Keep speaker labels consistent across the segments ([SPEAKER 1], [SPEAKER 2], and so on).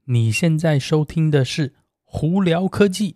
[SPEAKER 1] 你现在收听的是胡聊科技。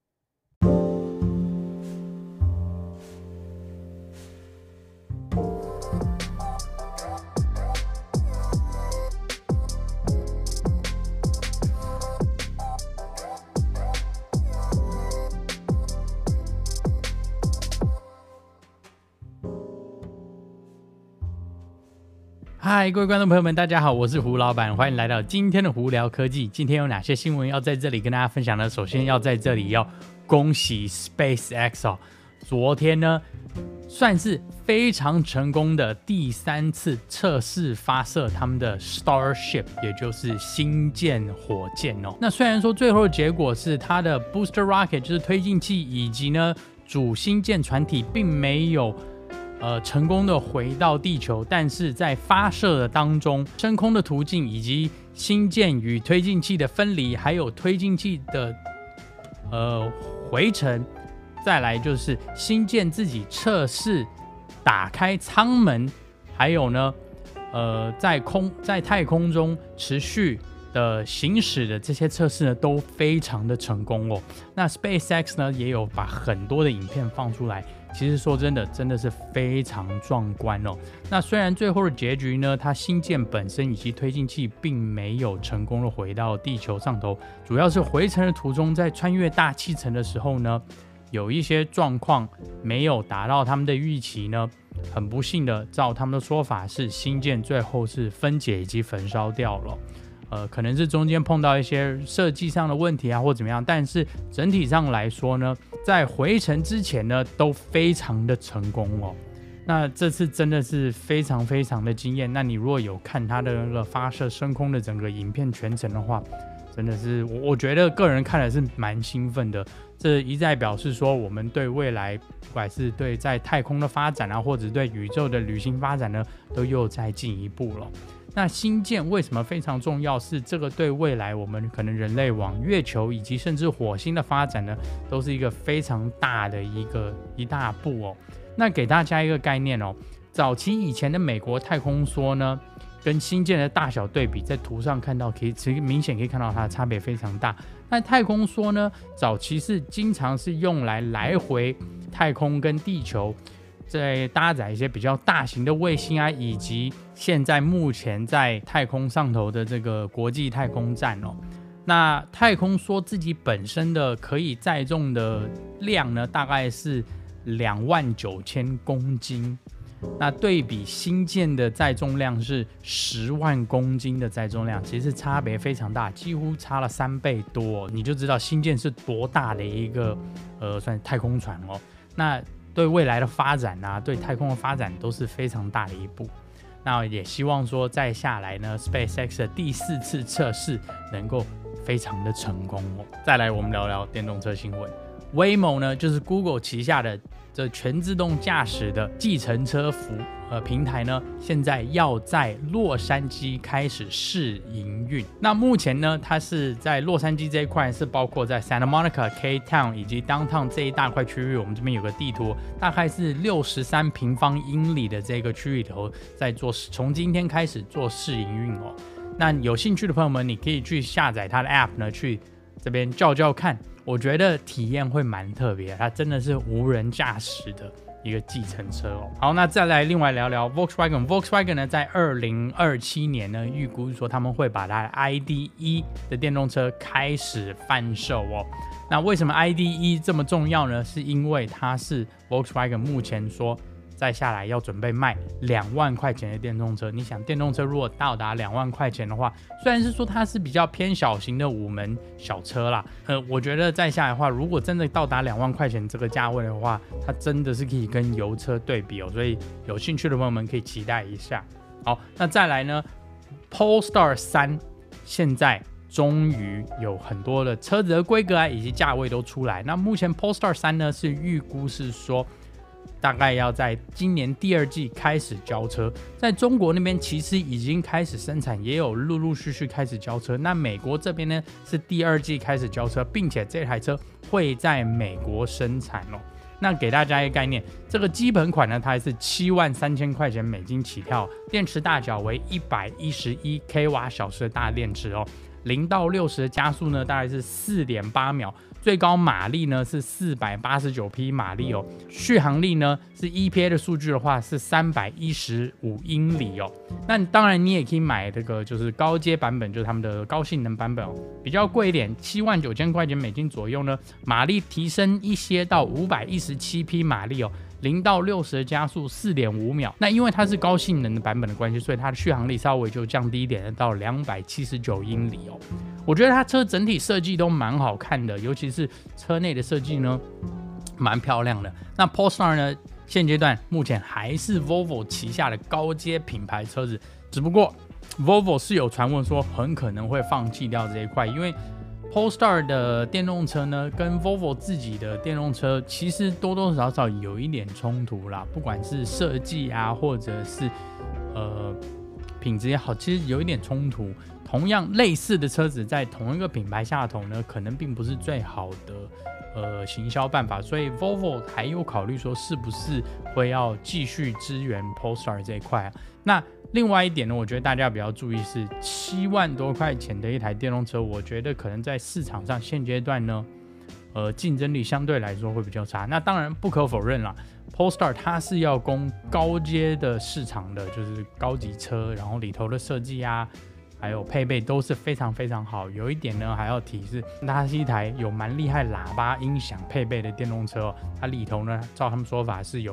[SPEAKER 1] 嗨，各位观众朋友们，大家好，我是胡老板，欢迎来到今天的胡聊科技。今天有哪些新闻要在这里跟大家分享呢？首先要在这里要恭喜 SpaceX 哦，昨天呢算是非常成功的第3次测试发射他们的 Starship， 也就是星舰火箭哦。那虽然说最后的结果是它的 Booster Rocket 就是推进器以及呢主星舰船体并没有成功的回到地球，但是在发射的当中，升空的途径以及星舰与推进器的分离，还有推进器的回程，再来就是星舰自己测试打开舱门，还有呢在太空中持续的行驶的这些测试呢都非常的成功哦。那 SpaceX 呢也有把很多的影片放出来，其实说真的是非常壮观哦。那虽然最后的结局呢，它星舰本身以及推进器并没有成功的回到地球上头，主要是回程的途中，在穿越大气层的时候呢，有一些状况没有达到他们的预期呢。很不幸的，照他们的说法是星舰最后是分解以及焚烧掉了。可能是中间碰到一些设计上的问题啊，或怎么样，但是整体上来说呢，在回程之前呢，都非常的成功哦。那这次真的是非常非常的惊艳。那你如果有看它的那个发射升空的整个影片全程的话，真的是我觉得个人看了是蛮兴奋的。这一再表示说，我们对未来不管是对在太空的发展啊，或者对宇宙的旅行发展呢，都又再进一步了。那星舰为什么非常重要？是这个对未来我们可能人类往月球以及甚至火星的发展呢，都是一个非常大的一大步哦。那给大家一个概念哦，早期以前的美国太空梭呢，跟星舰的大小对比，在图上看到其实明显可以看到它的差别非常大。那太空梭呢，早期是经常是用来回太空跟地球，在搭载一些比较大型的卫星啊，以及现在目前在太空上头的这个国际太空站哦。那太空梭自己本身的可以载重的量呢，大概是29000公斤。那对比星舰的载重量是10万公斤的载重量，其实差别非常大，几乎差了3倍多你就知道星舰是多大的一个算是太空船哦。那对未来的发展啊，对太空的发展都是非常大的一步。那也希望说再下来呢 SpaceX 的第4次测试能够非常的成功哦。再来我们聊聊电动车新闻。Waymo 呢，就是 Google 旗下的这全自动驾驶的计程车平台呢，现在要在洛杉矶开始试营运。那目前呢，它是在洛杉矶这一块是包括在 Santa Monica、K-Town 以及 Downtown 这一大块区域。我们这边有个地图，大概是63平方英里的这个区域里头，在从今天开始做试营运哦。那有兴趣的朋友们，你可以去下载它的 App 呢，去这边叫看。我觉得体验会蛮特别，它真的是无人驾驶的一个计程车哦。好，那再来另外聊聊 Volkswagen 呢，在2027年呢，预估说他们会把它的 ID.E 的电动车开始贩售哦。那为什么 ID.E 这么重要呢？是因为它是 Volkswagen 目前说再下来要准备卖2万块钱的电动车。你想电动车如果到达2万块钱的话，虽然是说它是比较偏小型的5门小车啦，我觉得再下来的话，如果真的到达2万块钱这个价位的话，它真的是可以跟油车对比哦。所以有兴趣的朋友们可以期待一下。好，那再来呢 Polestar 3现在终于有很多的车子的规格啊以及价位都出来。那目前 Polestar 3呢是预估是说大概要在今年第2季开始交车，在中国那边其实已经开始生产，也有陆续开始交车。那美国这边呢是第2季开始交车，并且这台车会在美国生产哦。那给大家一个概念，这个基本款呢，它是73000块钱美金起跳，电池大小为111 kWh的大电池哦。 0到60的加速呢大概是 4.8 秒，最高马力呢是489匹马力哦，续航力呢是 EPA 的数据的话是315英里哦。那当然你也可以买这个就是高阶版本，就是他们的高性能版本哦，比较贵一点，79000块钱美金左右呢，马力提升一些到517匹马力哦。0到60的加速 4.5 秒，那因为它是高性能的版本的关系，所以它的续航力稍微就降低一点，到279英里哦。我觉得它车整体设计都蛮好看的，尤其是车内的设计呢，蛮漂亮的。那 Polestar 呢，现阶段目前还是 Volvo 旗下的高阶品牌车子，只不过 Volvo 是有传闻说很可能会放弃掉这一块，因为Polestar 的电动车呢，跟 Volvo 自己的电动车其实多多少少有一点冲突啦，不管是设计啊，或者是品质也好，其实有一点冲突。同样类似的车子在同一个品牌下头呢，可能并不是最好的行销办法，所以 Volvo 还有考虑说是不是会要继续支援 Polestar 这一块啊。那另外一点呢，我觉得大家比较注意是7万多块钱的一台电动车，我觉得可能在市场上现阶段呢，竞争力相对来说会比较差。那当然不可否认啦 ，Polestar 它是要攻高阶的市场的，就是高级车，然后里头的设计啊，还有配备都是非常非常好。有一点呢，还要提示，它是一台有蛮厉害喇叭音响配备的电动车哦。它里头呢，照他们说法是有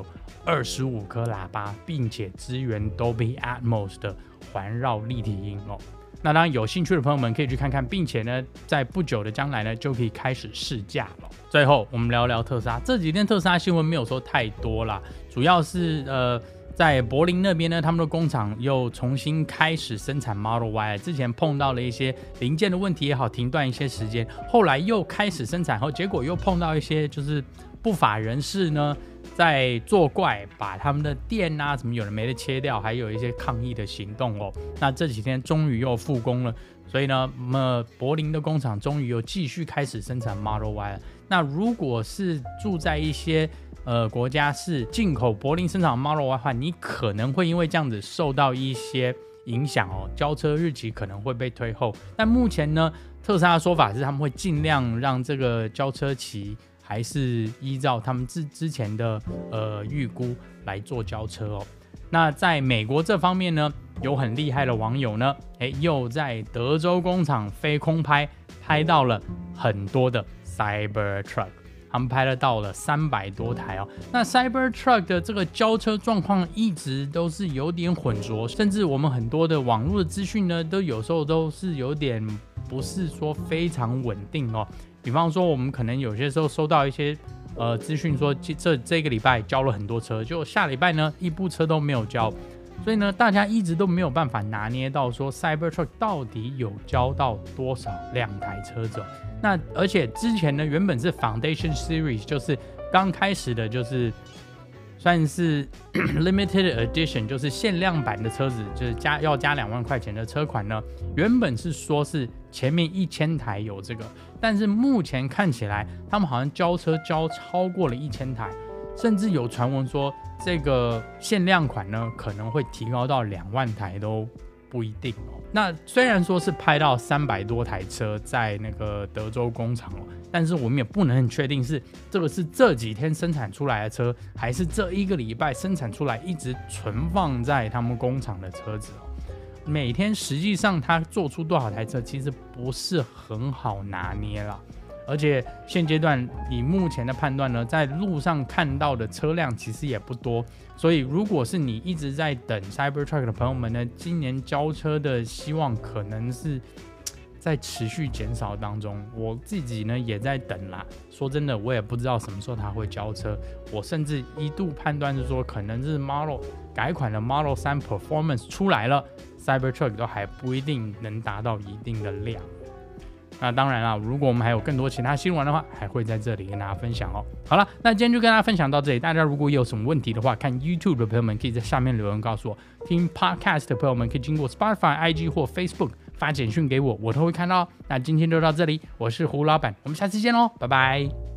[SPEAKER 1] 25颗喇叭，并且支援 Dolby Atmos 的环绕立体音哦。那当然有兴趣的朋友们可以去看看，并且呢，在不久的将来呢，就可以开始试驾了。最后，我们聊聊特斯拉。这几天特斯拉新闻没有说太多啦，主要是在柏林那边呢，他们的工厂又重新开始生产 Model Y， 之前碰到了一些零件的问题也好，停断一些时间，后来又开始生产后，结果又碰到一些就是不法人士呢在作怪，把他们的电啊什么有的没的切掉，还有一些抗议的行动哦。那这几天终于又复工了，所以呢，柏林的工厂终于又继续开始生产 Model Y 了。那如果是住在一些国家是进口柏林生产 Model Y 的话，你可能会因为这样子受到一些影响哦，交车日期可能会被推后。但目前呢，特斯拉的说法是他们会尽量让这个交车期还是依照他们之前的预估来做交车哦。那在美国这方面呢，有很厉害的网友呢，又在德州工厂飞空拍到了很多的 Cybertruck， 他们拍得到了300多台哦。那 Cybertruck 的这个交车状况一直都是有点混浊，甚至我们很多的网络的资讯呢，都有时候都是有点不是说非常稳定哦。比方说，我们可能有些时候收到一些资讯说这个礼拜交了很多车，就下礼拜呢一部车都没有交，所以呢大家一直都没有办法拿捏到说 Cybertruck 到底有交到多少辆台车子。那而且之前呢原本是 Foundation Series， 就是刚开始的就是算是limited edition， 就是限量版的车子，就是要加2万块钱的车款呢，原本是说是前面1000台有这个，但是目前看起来他们好像交车交超过了1000台，甚至有传闻说这个限量款呢可能会提高到2万台都不一定哦。那虽然说是拍到300多台车在那个德州工厂哦，但是我们也不能很确定是这个是这几天生产出来的车，还是这一个礼拜生产出来一直存放在他们工厂的车子哦。每天实际上它做出多少台车，其实不是很好拿捏啦。而且现阶段以目前的判断呢，在路上看到的车辆其实也不多，所以如果是你一直在等 Cybertruck 的朋友们呢，今年交车的希望可能是在持续减少当中。我自己呢也在等啦，说真的，我也不知道什么时候它会交车。我甚至一度判断是说，可能是改款的 Model 3 Performance 出来了， Cybertruck 都还不一定能达到一定的量。那当然啦，如果我们还有更多其他新闻的话，还会在这里跟大家分享哦。好了，那今天就跟大家分享到这里。大家如果有什么问题的话，看 YouTube 的朋友们可以在下面留言告诉我；听 Podcast 的朋友们可以经过 Spotify、IG 或 Facebook 发简讯给我，我都会看到。那今天就到这里，我是胡老板，我们下次见喽，拜拜。